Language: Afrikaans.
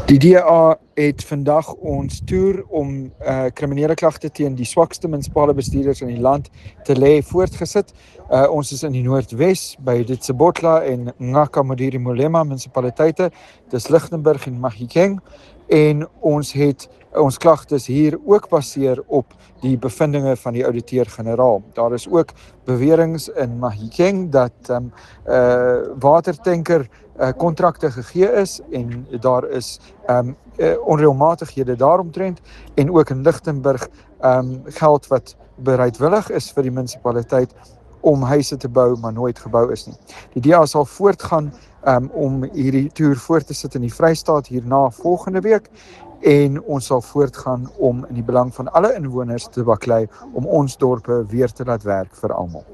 Die DA het vandag ons toer om kriminele klagte teen die swakste munisipale bestuurders in die land te lê voortgesit. Ons is in die Noordwes by Ditsobotla en Ngaka-Modiri Molema munisipaliteite, dis Lichtenburg en Mahikeng, en ons het ons klagtes hier ook baseer op die bevindinge van die ouditeur-generaal. Daar is ook beweringe in Mahikeng dat watertanker kontrakte gegee is en daar is onreëlmatighede daaromtrent, en ook in Lichtenburg geld wat bereidwillig is vir die munisipaliteit om huise te bou, maar nooit gebou is nie. Die DA sal voortgaan om hierdie toer voort te sit in die Vrystaat hierna volgende week, en ons sal voortgaan om in die belang van alle inwoners te baklei om ons dorpe weer te laat werk vir almal.